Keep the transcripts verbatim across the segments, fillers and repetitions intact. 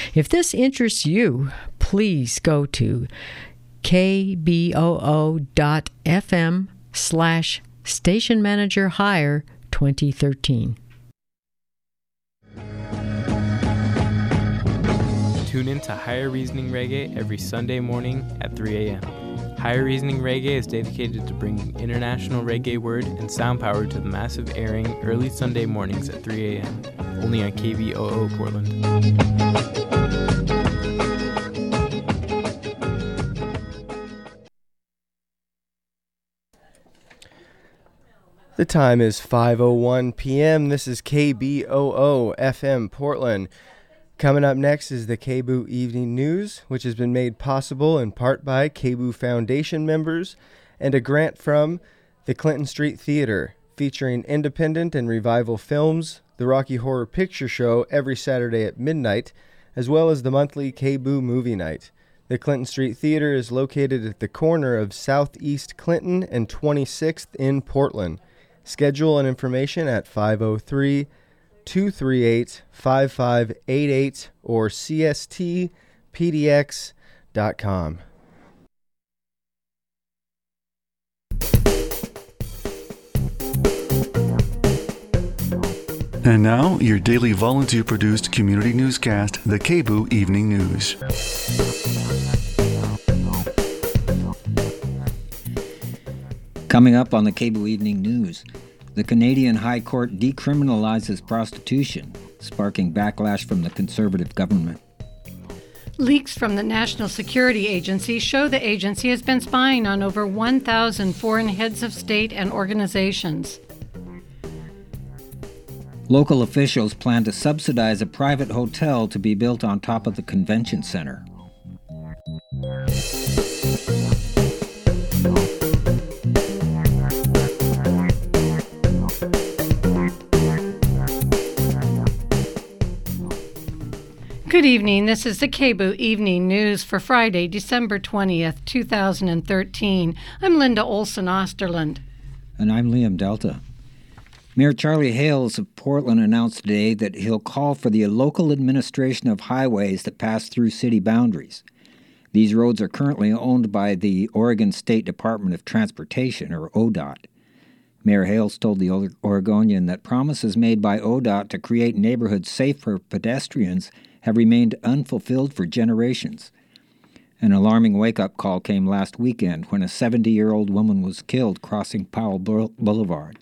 If this interests you, please go to kboo.fm slash station manager hire 2013. Tune in to Higher Reasoning Reggae every Sunday morning at three a.m. Higher Reasoning Reggae is dedicated to bringing international reggae word and sound power to the massive airing early Sunday mornings at three a.m. only on K B O O Portland. The time is five oh one p.m. This is K B O O F M Portland. Coming up next is the K B O O Evening News, which has been made possible in part by K B O O Foundation members and a grant from the Clinton Street Theater, featuring independent and revival films, the Rocky Horror Picture Show every Saturday at midnight, as well as the monthly K B O O Movie Night. The Clinton Street Theater is located at the corner of Southeast Clinton and twenty-sixth in Portland. Schedule and information at five oh three, two three eight, five five eight eight or c s t p d x dot com. And now, your daily volunteer-produced community newscast, the K B O O Evening News. Coming up on the K B O O Evening News, the Canadian High Court decriminalizes prostitution, sparking backlash from the Conservative government. Leaks from the National Security Agency show the agency has been spying on over one thousand foreign heads of state and organizations. Local officials plan to subsidize a private hotel to be built on top of the convention center. Good evening. This is the K B O O Evening News for Friday, December twentieth, two thousand thirteen. I'm Linda Olson Osterland. And I'm Liam Delta. Mayor Charlie Hales of Portland announced today that he'll call for the local administration of highways that pass through city boundaries. These roads are currently owned by the Oregon State Department of Transportation, or O D O T. Mayor Hales told the Oregonian that promises made by O D O T to create neighborhoods safe for pedestrians have remained unfulfilled for generations. An alarming wake-up call came last weekend when a seventy-year-old woman was killed crossing Powell Boulevard.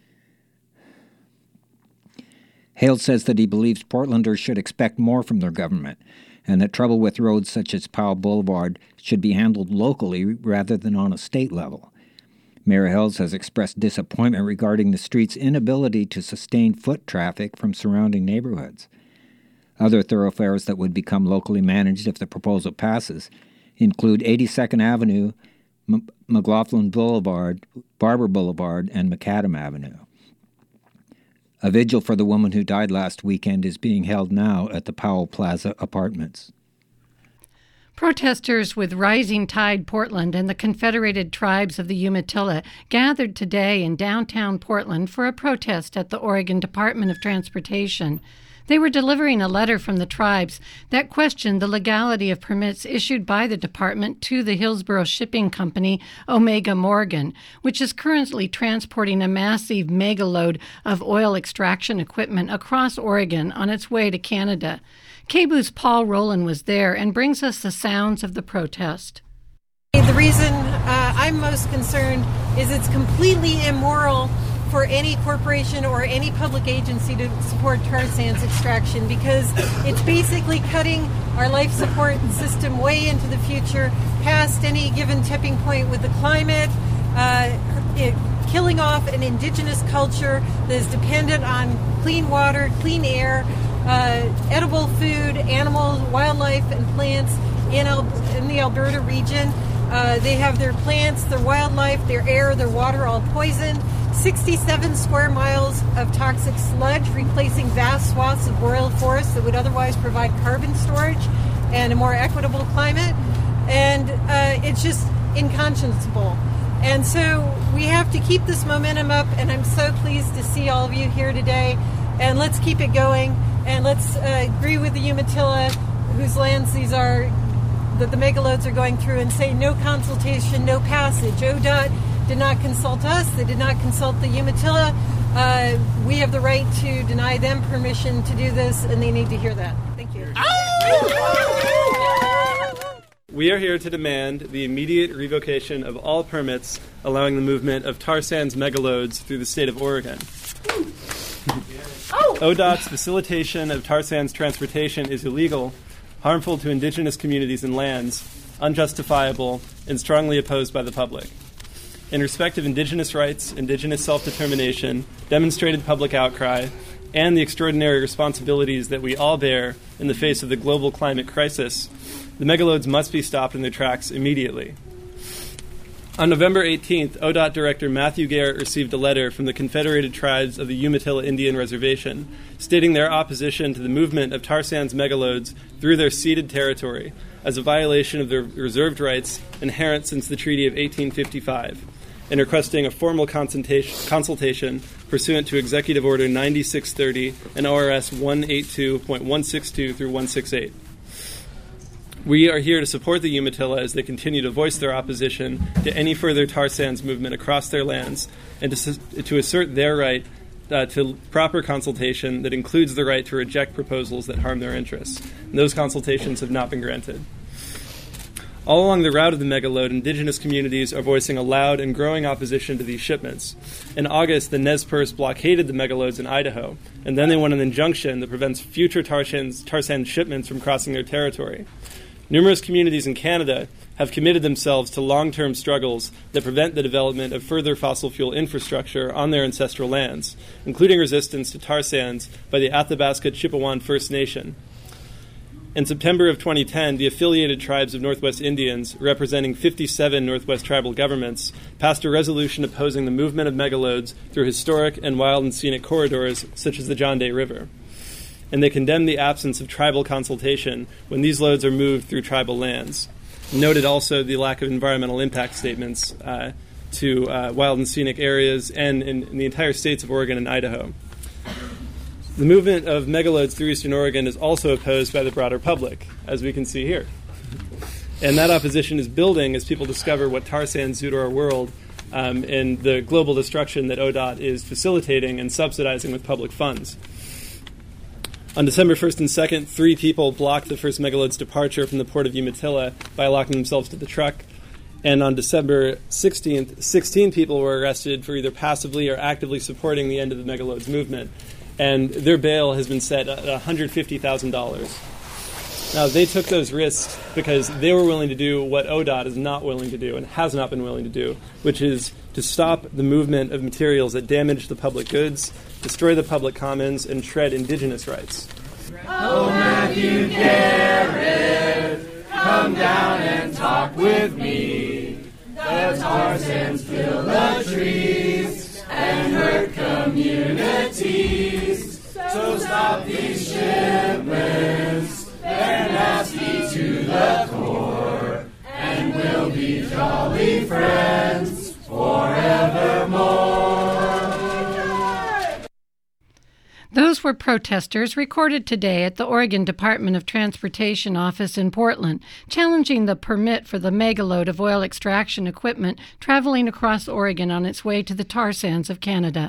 Hale says that he believes Portlanders should expect more from their government, and that trouble with roads such as Powell Boulevard should be handled locally rather than on a state level. Mayor Hales has expressed disappointment regarding the street's inability to sustain foot traffic from surrounding neighborhoods. Other thoroughfares that would become locally managed if the proposal passes include eighty-second Avenue, M- McLaughlin Boulevard, Barber Boulevard, and Macadam Avenue. A vigil for the woman who died last weekend is being held now at the Powell Plaza Apartments. Protesters with Rising Tide Portland and the Confederated Tribes of the Umatilla gathered today in downtown Portland for a protest at the Oregon Department of Transportation. They were delivering a letter from the tribes that questioned the legality of permits issued by the department to the Hillsborough shipping company Omega Morgan, which is currently transporting a massive megaload of oil extraction equipment across Oregon on its way to Canada. K B O O's Paul Rowland was there and brings us the sounds of the protest. The reason uh, I'm most concerned is it's completely immoral for any corporation or any public agency to support tar sands extraction, because it's basically cutting our life support system way into the future, past any given tipping point with the climate, uh, it, killing off an indigenous culture that is dependent on clean water, clean air, uh, edible food, animals, wildlife, and plants in, Al- in the Alberta region. Uh, they have their plants, their wildlife, their air, their water all poisoned. sixty-seven square miles of toxic sludge, replacing vast swaths of boreal forest that would otherwise provide carbon storage and a more equitable climate. And uh, it's just inconscionable. And so we have to keep this momentum up, and I'm so pleased to see all of you here today. And let's keep it going, and let's uh, agree with the Umatilla whose lands these are, that the megalodes are going through, and say no consultation, no passage. O D O T did not consult us. They did not consult the Umatilla. Uh, we have the right to deny them permission to do this, and they need to hear that. Thank you. We are here to demand the immediate revocation of all permits allowing the movement of tar sands megalodes through the state of Oregon. O D O T's facilitation of tar sands transportation is illegal, harmful to indigenous communities and lands, unjustifiable, and strongly opposed by the public. In respect of indigenous rights, indigenous self-determination, demonstrated public outcry, and the extraordinary responsibilities that we all bear in the face of the global climate crisis, the megalodes must be stopped in their tracks immediately. On November eighteenth, O D O T Director Matthew Garrett received a letter from the Confederated Tribes of the Umatilla Indian Reservation stating their opposition to the movement of tar sands megalodes through their ceded territory as a violation of their reserved rights inherent since the Treaty of eighteen fifty-five, and requesting a formal consultation, consultation pursuant to Executive Order ninety-six thirty and O R S one eighty-two point one sixty-two through one sixty-eight. We are here to support the Umatilla as they continue to voice their opposition to any further tar sands movement across their lands, and to, to assert their right uh, to proper consultation that includes the right to reject proposals that harm their interests. And those consultations have not been granted. All along the route of the megalode, indigenous communities are voicing a loud and growing opposition to these shipments. In August, the Nez Perce blockaded the megalodes in Idaho, and then they won an injunction that prevents future tar sands, tar sands shipments from crossing their territory. Numerous communities in Canada have committed themselves to long-term struggles that prevent the development of further fossil fuel infrastructure on their ancestral lands, including resistance to tar sands by the Athabasca Chippewa First Nation. In September of twenty ten, the affiliated tribes of Northwest Indians, representing fifty-seven Northwest tribal governments, passed a resolution opposing the movement of megalodes through historic and wild and scenic corridors such as the John Day River. And they condemned the absence of tribal consultation when these loads are moved through tribal lands. Noted also the lack of environmental impact statements uh, to uh, wild and scenic areas and in, in the entire states of Oregon and Idaho. The movement of megalodes through eastern Oregon is also opposed by the broader public, as we can see here. And that opposition is building as people discover what tar sands do to our world um, and the global destruction that O D O T is facilitating and subsidizing with public funds. On December first and second, three people blocked the first megalode's departure from the port of Umatilla by locking themselves to the truck. And on December sixteenth, sixteen people were arrested for either passively or actively supporting the end of the megalode's movement. And their bail has been set at one hundred fifty thousand dollars. Now, they took those risks because they were willing to do what O D O T is not willing to do and has not been willing to do, which is to stop the movement of materials that damage the public goods, destroy the public commons, and tread indigenous rights. Oh, Matthew Garrett, come down and talk with me. The tar sands fill the trees and hurt communities. So stop these shipments. They're nasty to the core, and we'll be jolly friends forevermore. Those were protesters recorded today at the Oregon Department of Transportation office in Portland, challenging the permit for the megaload of oil extraction equipment traveling across Oregon on its way to the tar sands of Canada.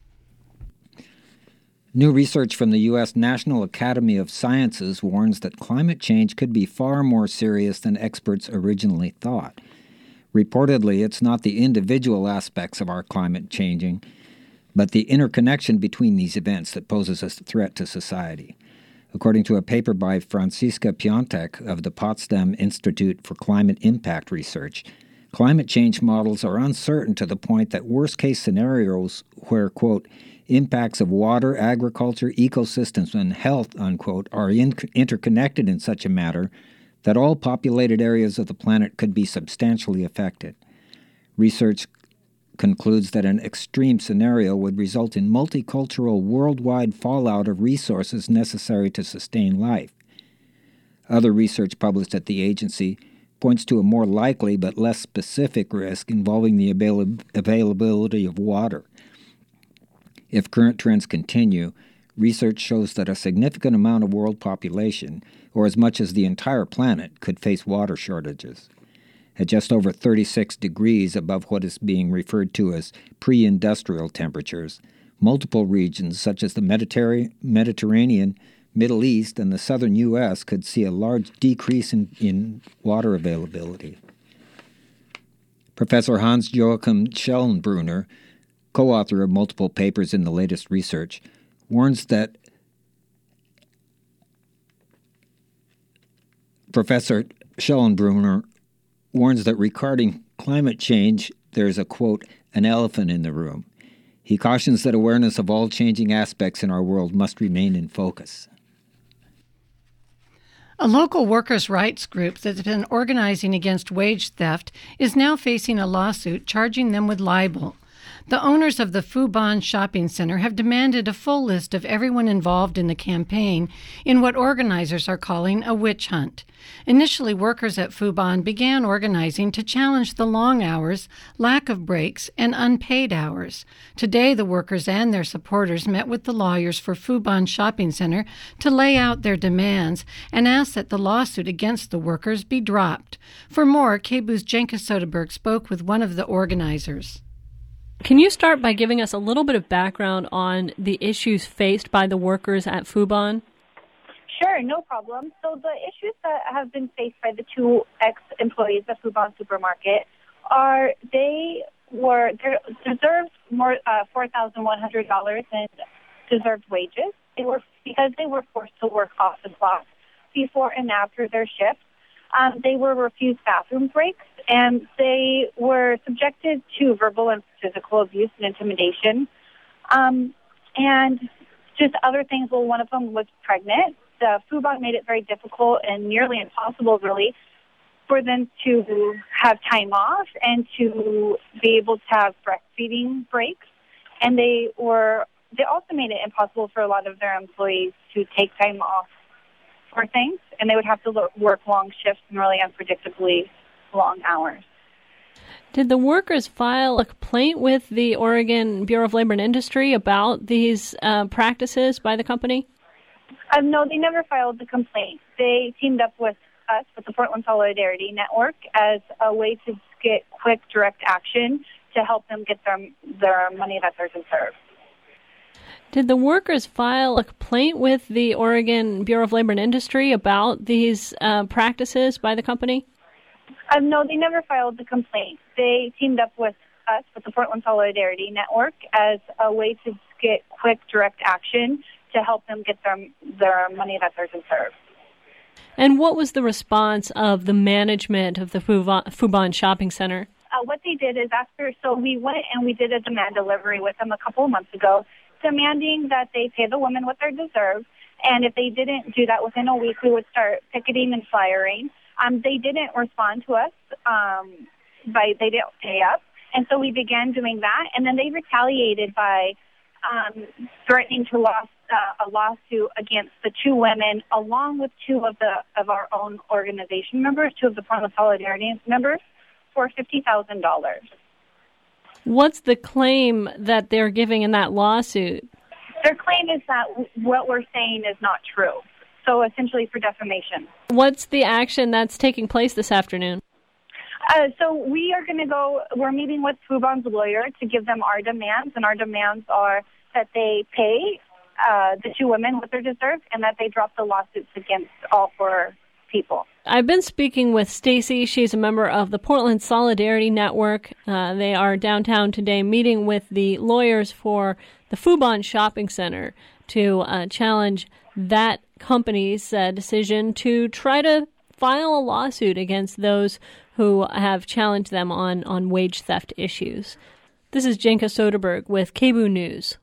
New research from the U S National Academy of Sciences warns that climate change could be far more serious than experts originally thought. Reportedly, it's not the individual aspects of our climate changing, but the interconnection between these events that poses a threat to society. According to a paper by Franziska Piontek of the Potsdam Institute for Climate Impact Research, climate change models are uncertain to the point that worst-case scenarios where, quote, impacts of water, agriculture, ecosystems, and health, unquote, are in- interconnected in such a manner that all populated areas of the planet could be substantially affected. Research concludes that an extreme scenario would result in multicultural worldwide fallout of resources necessary to sustain life. Other research published at the agency points to a more likely but less specific risk involving the avail- availability of water. If current trends continue, research shows that a significant amount of world population, or as much as the entire planet, could face water shortages. At just over thirty-six degrees above what is being referred to as pre-industrial temperatures, multiple regions such as the Mediterra- Mediterranean, Middle East, and the southern U S could see a large decrease in, in water availability. Professor Hans-Joachim Schellenbrunner, co-author of multiple papers in the latest research, warns that Professor Schellenbrunner warns that regarding climate change, there's a, quote, an elephant in the room. He cautions that awareness of all changing aspects in our world must remain in focus. A local workers' rights group that's been organizing against wage theft is now facing a lawsuit charging them with libel. The owners of the Fubon Shopping Center have demanded a full list of everyone involved in the campaign in what organizers are calling a witch hunt. Initially, workers at Fubon began organizing to challenge the long hours, lack of breaks, and unpaid hours. Today, the workers and their supporters met with the lawyers for Fubon Shopping Center to lay out their demands and ask that the lawsuit against the workers be dropped. For more, K B O O's Jenka Soderberg spoke with one of the organizers. Can you start by giving us a little bit of background on the issues faced by the workers at Fubon? Sure, no problem. So the issues that have been faced by the two ex-employees of Fubon Supermarket are they were they deserved more uh, four thousand one hundred dollars in deserved wages. They were because they were forced to work off the clock before and after their shift. Um, they were refused bathroom breaks, and they were subjected to verbal and physical abuse and intimidation. Um, and just other things. Well, one of them was pregnant. The Fubon made it very difficult and nearly impossible, really, for them to have time off and to be able to have breastfeeding breaks. And they were they also made it impossible for a lot of their employees to take time off for things, and they would have to lo- work long shifts and really unpredictably long hours. Did the workers file a complaint with the Oregon Bureau of Labor and Industry about these uh, practices by the company? Um, no, they never filed the complaint. They teamed up with us, with the Portland Solidarity Network, as a way to get quick, direct action to help them get their, their money that they're deserved. Did the workers file a complaint with the Oregon Bureau of Labor and Industry about these uh, practices by the company? Um, no, they never filed the complaint. They teamed up with us, with the Portland Solidarity Network, as a way to get quick, direct action to help them get their, their money that they're deserved. And what was the response of the management of the Fubon, Fubon Shopping Center? Uh, what they did is after, so we went and we did a demand delivery with them a couple of months ago, demanding that they pay the women what they deserve, and if they didn't do that within a week, we would start picketing and flyering. Um, they didn't respond to us, um, by they didn't pay up, and so we began doing that, and then they retaliated by um, threatening to loss, uh, a lawsuit against the two women, along with two of the of our own organization members, two of the Portland Solidarity members, for fifty thousand dollars. What's the claim that they're giving in that lawsuit? Their claim is that what we're saying is not true. So essentially for defamation. What's the action that's taking place this afternoon? Uh, so we are going to go, we're meeting with Fubon's lawyer to give them our demands, and our demands are that they pay uh, the two women what they deserve and that they drop the lawsuits against all four people. I've been speaking with Stacy. She's a member of the Portland Solidarity Network. Uh, they are downtown today meeting with the lawyers for the Fubon Shopping Center to uh, challenge that company's uh, decision to try to file a lawsuit against those who have challenged them on, on wage theft issues. This is Jenka Soderberg with K B O O News.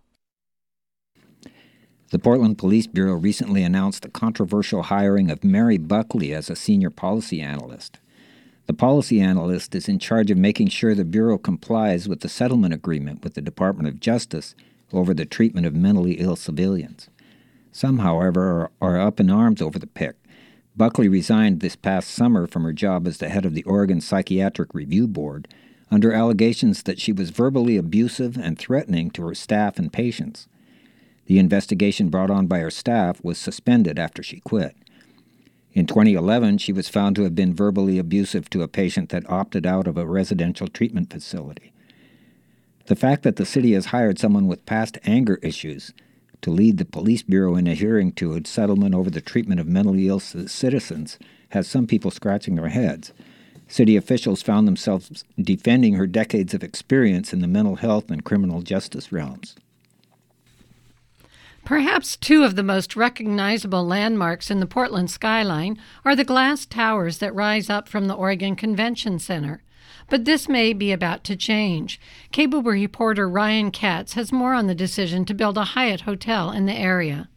The Portland Police Bureau recently announced the controversial hiring of Mary Buckley as a senior policy analyst. The policy analyst is in charge of making sure the Bureau complies with the settlement agreement with the Department of Justice over the treatment of mentally ill civilians. Some, however, are, are up in arms over the pick. Buckley resigned this past summer from her job as the head of the Oregon Psychiatric Review Board under allegations that she was verbally abusive and threatening to her staff and patients. The investigation brought on by her staff was suspended after she quit. In twenty eleven, she was found to have been verbally abusive to a patient that opted out of a residential treatment facility. The fact that the city has hired someone with past anger issues to lead the police bureau in adhering to a settlement over the treatment of mentally ill citizens has some people scratching their heads. City officials found themselves defending her decades of experience in the mental health and criminal justice realms. Perhaps two of the most recognizable landmarks in the Portland skyline are the glass towers that rise up from the Oregon Convention Center. But this may be about to change. K B O O reporter Ryan Katz has more on the decision to build a Hyatt hotel in the area.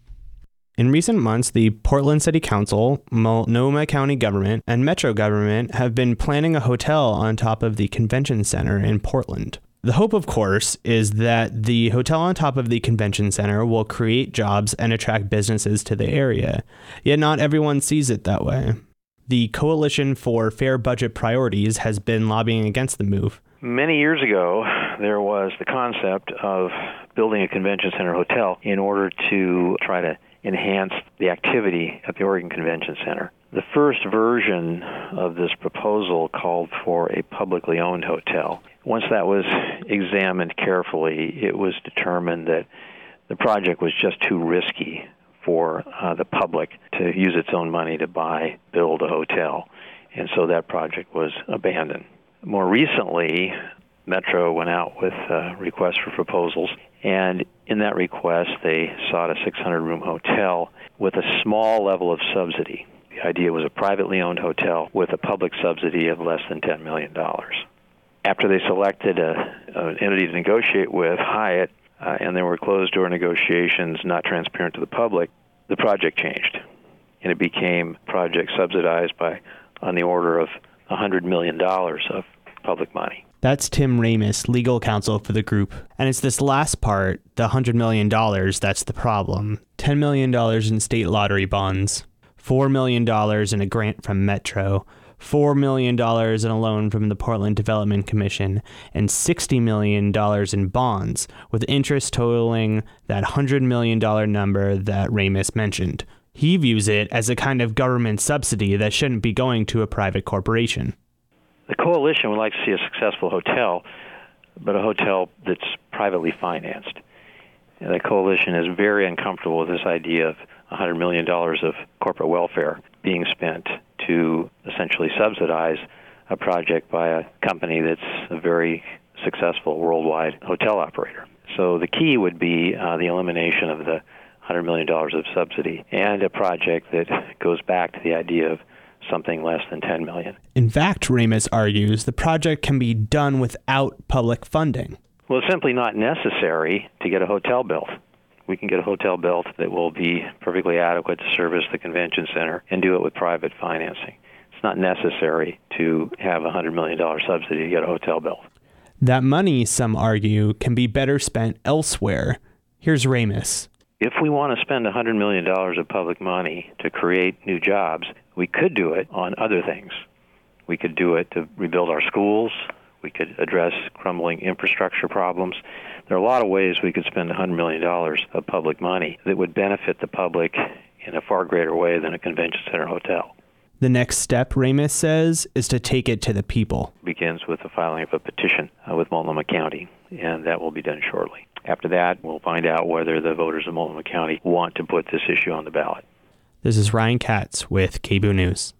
In recent months, the Portland City Council, Multnomah County government, and Metro government have been planning a hotel on top of the convention center in Portland. The hope, of course, is that the hotel on top of the convention center will create jobs and attract businesses to the area. Yet not everyone sees it that way. The Coalition for Fair Budget Priorities has been lobbying against the move. Many years ago, there was the concept of building a convention center hotel in order to try to enhance the activity at the Oregon Convention Center. The first version of this proposal called for a publicly owned hotel. Once that was examined carefully, it was determined that the project was just too risky for uh, the public to use its own money to buy, build a hotel. And so that project was abandoned. More recently, Metro went out with a request for proposals, and in that request, they sought a six hundred room hotel with a small level of subsidy. The idea was a privately owned hotel with a public subsidy of less than ten million dollars. After they selected a, an entity to negotiate with, Hyatt, uh, and there were closed-door negotiations not transparent to the public, the project changed, and it became a project subsidized by on the order of one hundred million dollars of public money. That's Tim Ramis, legal counsel for the group. And it's this last part, the one hundred million dollars, that's the problem. ten million dollars in state lottery bonds, four million dollars in a grant from Metro, four million dollars in a loan from the Portland Development Commission, and sixty million dollars in bonds, with interest totaling that one hundred million dollars number that Ramis mentioned. He views it as a kind of government subsidy that shouldn't be going to a private corporation. The coalition would like to see a successful hotel, but a hotel that's privately financed. And the coalition is very uncomfortable with this idea of one hundred million dollars of corporate welfare being spent to essentially subsidize a project by a company that's a very successful worldwide hotel operator. So the key would be uh, the elimination of the one hundred million dollars of subsidy and a project that goes back to the idea of something less than ten million dollars. In fact, Ramis argues the project can be done without public funding. Well, it's simply not necessary to get a hotel built. We can get a hotel built that will be perfectly adequate to service the convention center and do it with private financing. It's not necessary to have a one hundred million dollars subsidy to get a hotel built. That money, some argue, can be better spent elsewhere. Here's Ramis. If we want to spend one hundred million dollars of public money to create new jobs, we could do it on other things. We could do it to rebuild our schools. We could address crumbling infrastructure problems. There are a lot of ways we could spend one hundred million dollars of public money that would benefit the public in a far greater way than a convention center hotel. The next step, Ramis says, is to take it to the people. It begins with the filing of a petition uh, with Multnomah County, and that will be done shortly. After that, we'll find out whether the voters of Multnomah County want to put this issue on the ballot. This is Ryan Katz with K B O O News.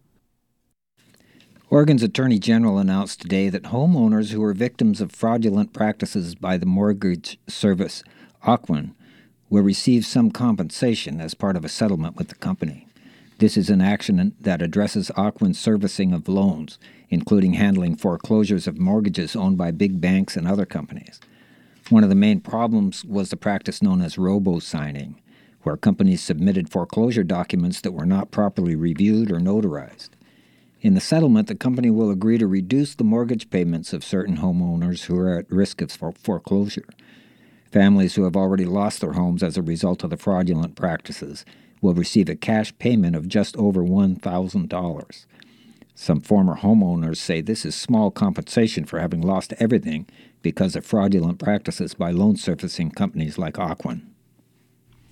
Oregon's Attorney General announced today that homeowners who were victims of fraudulent practices by the mortgage service Ocwen will receive some compensation as part of a settlement with the company. This is an action that addresses Ocwen's servicing of loans, including handling foreclosures of mortgages owned by big banks and other companies. One of the main problems was the practice known as robo-signing, where companies submitted foreclosure documents that were not properly reviewed or notarized. In the settlement, the company will agree to reduce the mortgage payments of certain homeowners who are at risk of foreclosure. Families who have already lost their homes as a result of the fraudulent practices will receive a cash payment of just over one thousand dollars. Some former homeowners say this is small compensation for having lost everything because of fraudulent practices by loan servicing companies like Ocwen.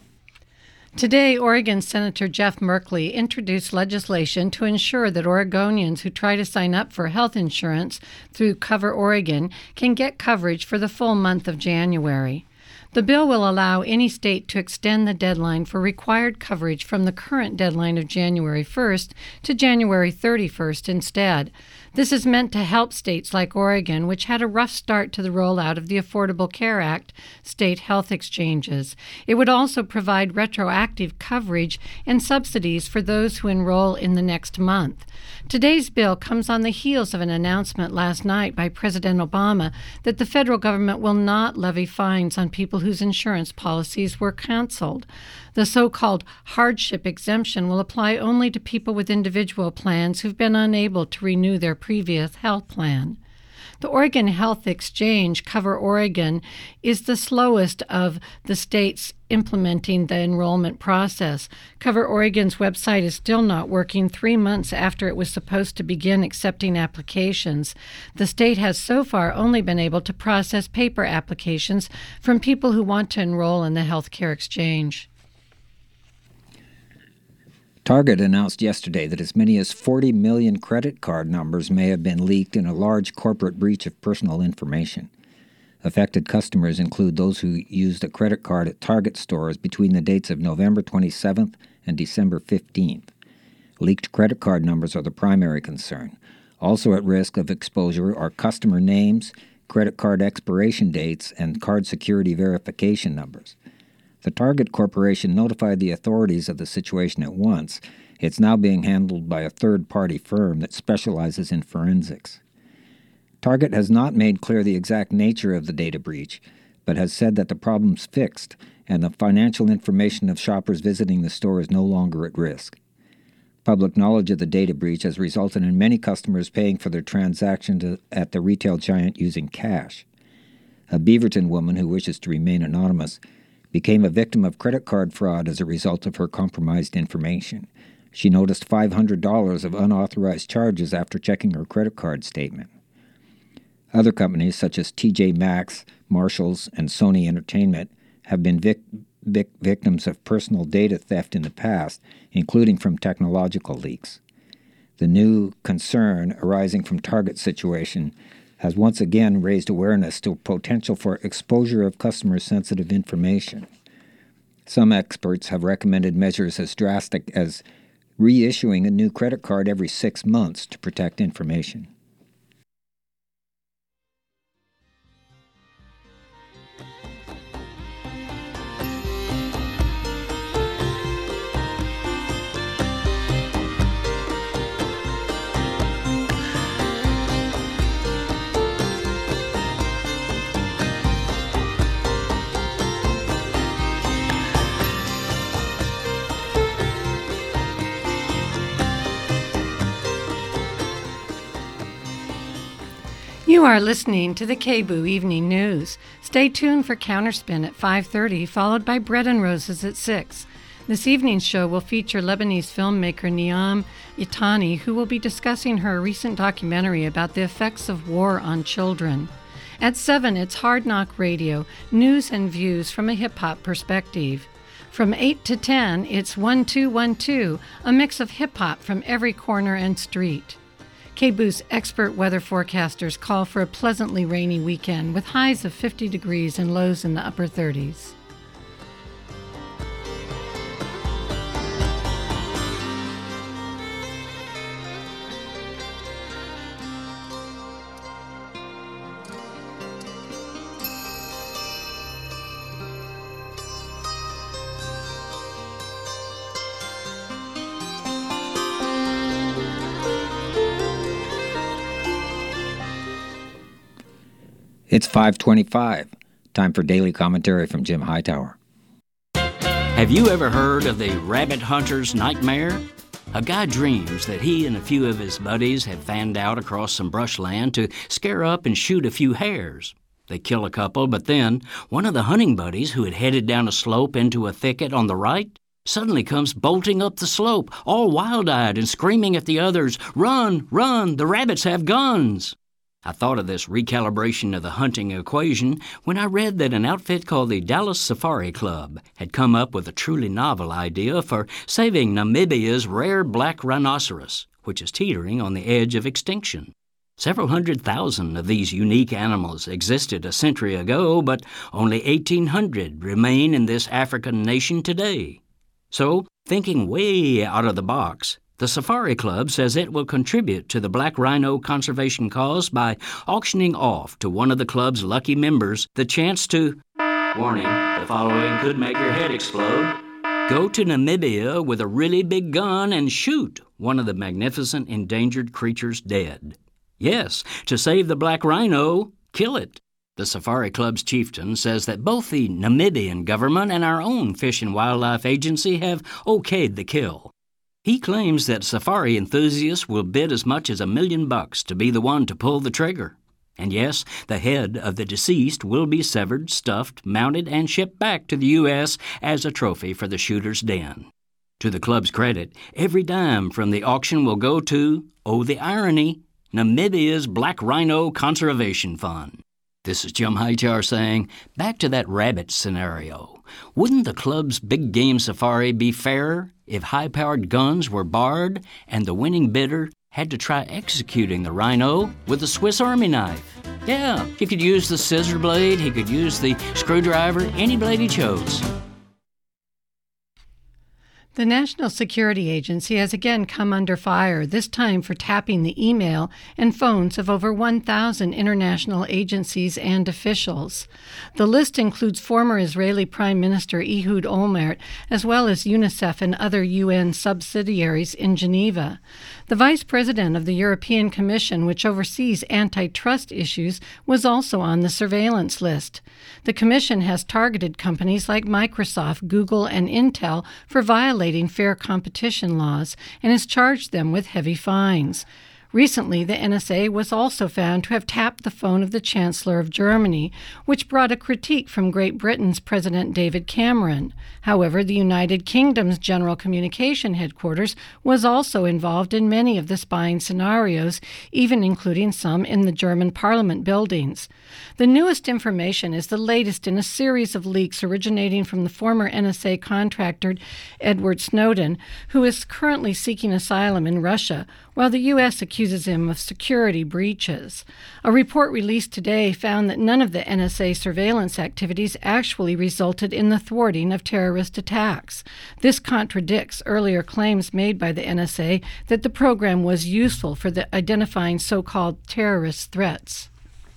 Today, Oregon Senator Jeff Merkley introduced legislation to ensure that Oregonians who try to sign up for health insurance through Cover Oregon can get coverage for the full month of January. The bill will allow any state to extend the deadline for required coverage from the current deadline of January first to January thirty-first instead. This is meant to help states like Oregon, which had a rough start to the rollout of the Affordable Care Act, state health exchanges. It would also provide retroactive coverage and subsidies for those who enroll in the next month. Today's bill comes on the heels of an announcement last night by President Obama that the federal government will not levy fines on people whose insurance policies were canceled. The so-called hardship exemption will apply only to people with individual plans who've been unable to renew their previous health plan. The Oregon Health Exchange, Cover Oregon, is the slowest of the states implementing the enrollment process. Cover Oregon's website is still not working three months after it was supposed to begin accepting applications. The state has so far only been able to process paper applications from people who want to enroll in the healthcare exchange. Target announced yesterday that as many as forty million credit card numbers may have been leaked in a large corporate breach of personal information. Affected customers include those who used a credit card at Target stores between the dates of November twenty-seventh and December fifteenth. Leaked credit card numbers are the primary concern. Also at risk of exposure are customer names, credit card expiration dates, and card security verification numbers. The Target Corporation notified the authorities of the situation at once. It's now being handled by a third-party firm that specializes in forensics. Target has not made clear the exact nature of the data breach, but has said that the problem's fixed and the financial information of shoppers visiting the store is no longer at risk. Public knowledge of the data breach has resulted in many customers paying for their transactions at the retail giant using cash. A Beaverton woman who wishes to remain anonymous became a victim of credit card fraud as a result of her compromised information. She noticed five hundred dollars of unauthorized charges after checking her credit card statement. Other companies such as T J Maxx, Marshalls, and Sony Entertainment have been vic- vic- victims of personal data theft in the past, including from technological leaks. The new concern arising from Target's situation has once again raised awareness to potential for exposure of customer-sensitive information. Some experts have recommended measures as drastic as reissuing a new credit card every six months to protect information. You are listening to the K B U Evening News. Stay tuned for Counterspin at five thirty, followed by Bread and Roses at six. This evening's show will feature Lebanese filmmaker Niam Itani, who will be discussing her recent documentary about the effects of war on children. At seven, it's Hard Knock Radio, news and views from a hip-hop perspective. From eight to ten, it's one two one two, a mix of hip-hop from every corner and street. K B U's expert weather forecasters call for a pleasantly rainy weekend with highs of fifty degrees and lows in the upper thirties. It's five twenty-five. Time for daily commentary from Jim Hightower. Have you ever heard of the rabbit hunter's nightmare? A guy dreams that he and a few of his buddies have fanned out across some brushland to scare up and shoot a few hares. They kill a couple, but then one of the hunting buddies who had headed down a slope into a thicket on the right suddenly comes bolting up the slope, all wild-eyed and screaming at the others, "Run, run, the rabbits have guns!" I thought of this recalibration of the hunting equation when I read that an outfit called the Dallas Safari Club had come up with a truly novel idea for saving Namibia's rare black rhinoceros, which is teetering on the edge of extinction. Several hundred thousand of these unique animals existed a century ago, but only eighteen hundred remain in this African nation today. So, thinking way out of the box, the Safari Club says it will contribute to the black rhino conservation cause by auctioning off to one of the club's lucky members the chance to, warning, the following could make your head explode, go to Namibia with a really big gun and shoot one of the magnificent endangered creatures dead. Yes, to save the black rhino, kill it. The Safari Club's chieftain says that both the Namibian government and our own Fish and Wildlife Agency have okayed the kill. He claims that safari enthusiasts will bid as much as a million bucks to be the one to pull the trigger. And yes, the head of the deceased will be severed, stuffed, mounted, and shipped back to the U S as a trophy for the shooter's den. To the club's credit, every dime from the auction will go to, oh the irony, Namibia's Black Rhino Conservation Fund. This is Jim Hightower saying, back to that rabbit scenario. Wouldn't the club's big game safari be fairer if high-powered guns were barred and the winning bidder had to try executing the rhino with a Swiss Army knife? Yeah, he could use the scissor blade, he could use the screwdriver, any blade he chose. The National Security Agency has again come under fire, this time for tapping the email and phones of over one thousand international agencies and officials. The list includes former Israeli Prime Minister Ehud Olmert, as well as UNICEF and other U N subsidiaries in Geneva. The Vice President of the European Commission, which oversees antitrust issues, was also on the surveillance list. The Commission has targeted companies like Microsoft, Google, and Intel for violating fair competition laws and has charged them with heavy fines. Recently, the N S A was also found to have tapped the phone of the Chancellor of Germany, which brought a critique from Great Britain's President David Cameron. However, the United Kingdom's General Communication Headquarters was also involved in many of the spying scenarios, even including some in the German Parliament buildings. The newest information is the latest in a series of leaks originating from the former N S A contractor Edward Snowden, who is currently seeking asylum in Russia, while the U S accuses him of security breaches. A report released today found that none of the N S A surveillance activities actually resulted in the thwarting of terrorist attacks. This contradicts earlier claims made by the N S A that the program was useful for the identifying so-called terrorist threats.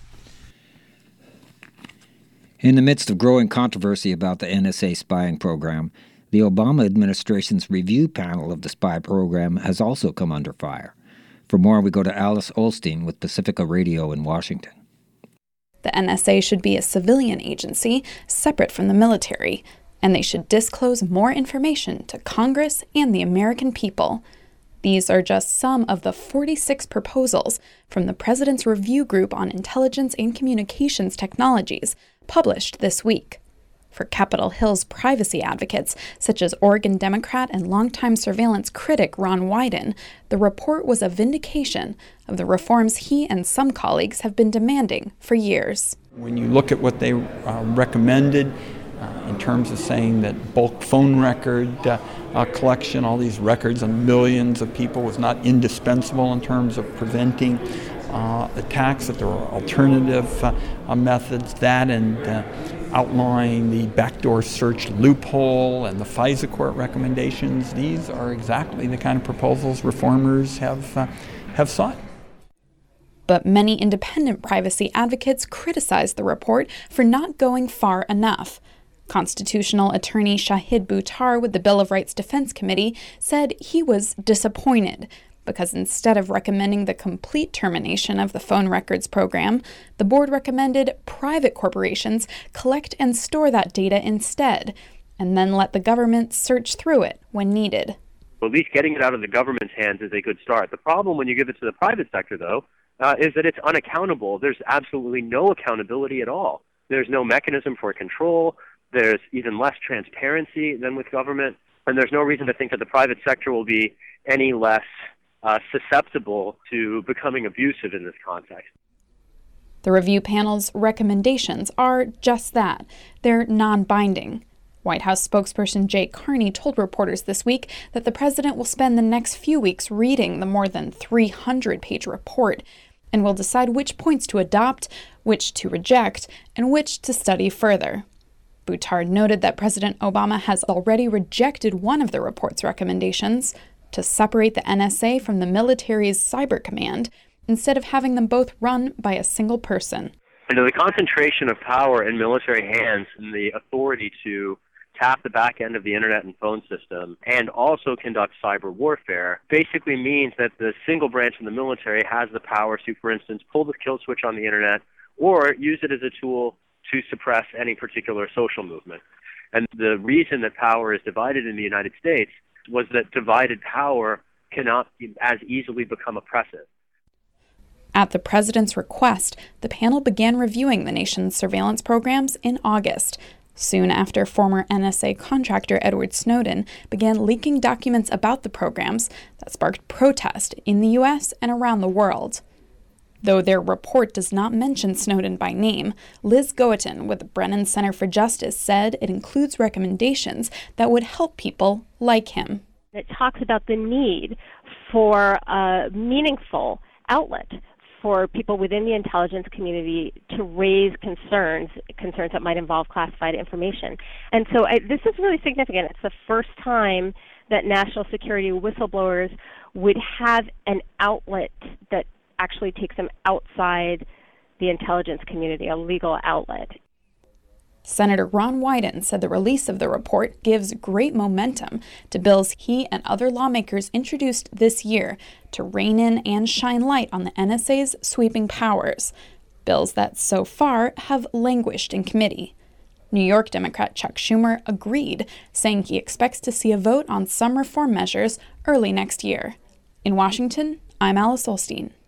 In the midst of growing controversy about the N S A spying program, the Obama administration's review panel of the spy program has also come under fire. For more, we go to Alice Olstein with Pacifica Radio in Washington. The N S A should be a civilian agency separate from the military, and they should disclose more information to Congress and the American people. These are just some of the forty-six proposals from the President's Review Group on Intelligence and Communications Technologies, published this week. For Capitol Hill's privacy advocates, such as Oregon Democrat and longtime surveillance critic Ron Wyden, the report was a vindication of the reforms he and some colleagues have been demanding for years. When you look at what they uh, recommended uh, in terms of saying that bulk phone record uh, uh, collection, all these records of millions of people was not indispensable in terms of preventing uh, attacks, that there were alternative uh, uh, methods, that and uh, outlining the backdoor search loophole and the FISA court recommendations. These are exactly the kind of proposals reformers have uh, have sought. But many independent privacy advocates criticize the report for not going far enough. Constitutional attorney Shahid Buttar with the Bill of Rights Defense Committee said he was disappointed because instead of recommending the complete termination of the phone records program, the board recommended private corporations collect and store that data instead, and then let the government search through it when needed. Well, at least getting it out of the government's hands is a good start. The problem when you give it to the private sector, though, uh, is that it's unaccountable. There's absolutely no accountability at all. There's no mechanism for control. There's even less transparency than with government, and there's no reason to think that the private sector will be any less Uh, susceptible to becoming abusive in this context. The review panel's recommendations are just that. They're non-binding. White House spokesperson Jay Carney told reporters this week that the president will spend the next few weeks reading the more than three hundred page report and will decide which points to adopt, which to reject, and which to study further. Boutard noted that President Obama has already rejected one of the report's recommendations, to separate the N S A from the military's cyber command, instead of having them both run by a single person. And the concentration of power in military hands and the authority to tap the back end of the internet and phone system and also conduct cyber warfare basically means that the single branch in the military has the power to, for instance, pull the kill switch on the internet or use it as a tool to suppress any particular social movement. And the reason that power is divided in the United States was that divided power cannot as easily become oppressive. At the president's request, the panel began reviewing the nation's surveillance programs in August, soon after former N S A contractor Edward Snowden began leaking documents about the programs that sparked protest in the U S and around the world. Though their report does not mention Snowden by name, Liz Goetten with the Brennan Center for Justice said it includes recommendations that would help people like him. It talks about the need for a meaningful outlet for people within the intelligence community to raise concerns, concerns that might involve classified information. And so I, this is really significant. It's the first time that national security whistleblowers would have an outlet that actually takes them outside the intelligence community, a legal outlet. Senator Ron Wyden said the release of the report gives great momentum to bills he and other lawmakers introduced this year to rein in and shine light on the N S A's sweeping powers, bills that so far have languished in committee. New York Democrat Chuck Schumer agreed, saying he expects to see a vote on some reform measures early next year. In Washington, I'm Alice Olstein.